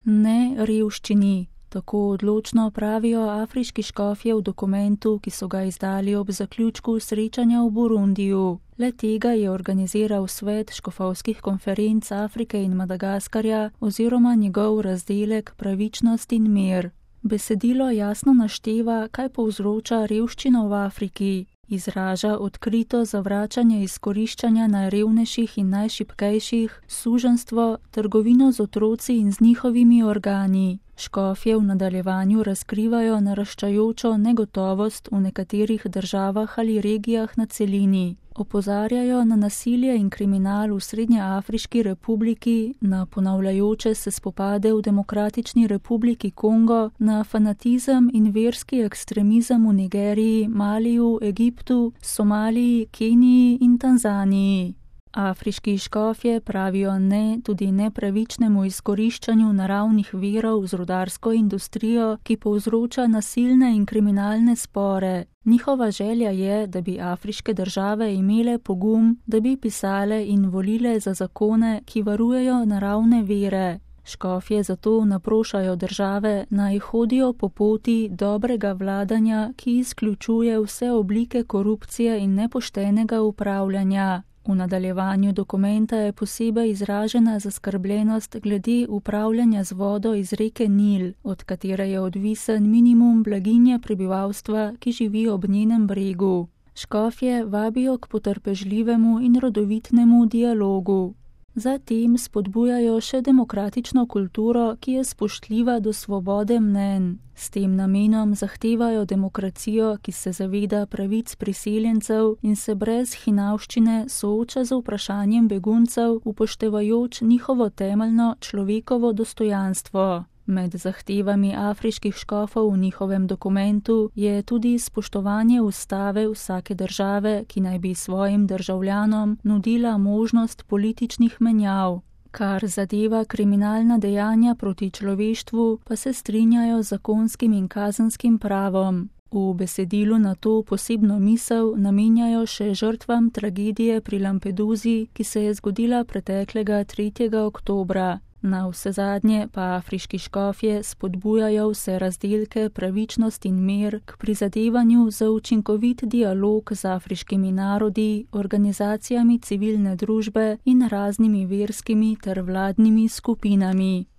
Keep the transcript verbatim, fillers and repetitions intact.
ne revščini. Tako odločno pravijo afriški škofje v dokumentu, ki so ga izdali ob zaključku srečanja v Burundiju. Le tega je organiziral Svet škofovskih konferenc Afrike in Madagaskarja oziroma njegov razdelek Pravičnost in mir. Besedilo jasno našteva, kaj povzroča revščino v Afriki. Izraža odkrito zavračanje izkoriščanja najrevnejših in najšibkejših, suženjstvo, trgovino z otroci in z njihovimi organi. Škofje v nadaljevanju razkrivajo naraščajočo negotovost v nekaterih državah ali regijah na celini. Opozarjajo na nasilje in kriminal v Srednjeafriški republiki, na ponavljajoče se spopade v Demokratični republiki Kongo, na fanatizem in verski ekstremizem v Nigeriji, Maliju, Egiptu, Somaliji, Keniji in Tanzaniji. Afriški škofje pravijo ne tudi nepravičnemu izkoriščanju naravnih virov z rudarsko industrijo, ki povzroča nasilne in kriminalne spore. Njihova želja je, da bi afriške države imele pogum, da bi pisale in volile za zakone, ki varujejo naravne vire. Škofje zato naprošajo države, naj hodijo po poti dobrega vladanja, ki izključuje vse oblike korupcije in nepoštenega upravljanja. V nadaljevanju dokumenta je posebej izražena zaskrbljenost glede upravljanja z vodo iz reke Nil, od katere je odvisen minimum blaginje prebivalstva, ki živi ob njenem bregu. Škofje vabijo k potrpežljivemu in rodovitnemu dialogu. Zatem spodbujajo še demokratično kulturo, ki je spoštljiva do svobode mnenj. S tem namenom zahtevajo demokracijo, ki se zaveda pravic priseljencev in se brez hinavščine sooča z vprašanjem beguncev, upoštevajoč njihovo temeljno človekovo dostojanstvo. Med zahtevami afriških škofov v njihovem dokumentu je tudi spoštovanje ustave vsake države, ki naj bi svojim državljanom nudila možnost političnih menjav. Kar zadeva kriminalna dejanja proti človeštvu, pa se strinjajo z zakonskim in kazenskim pravom. V besedilu na to posebno misel namenjajo še žrtvam tragedije pri Lampeduzi, ki se je zgodila preteklega tretjega oktobra. Na vsezadnje pa afriški škofje spodbujajo vse razdelke Pravičnost in mir k prizadevanju za učinkovit dialog z afriškimi narodi, organizacijami civilne družbe in raznimi verskimi ter vladnimi skupinami.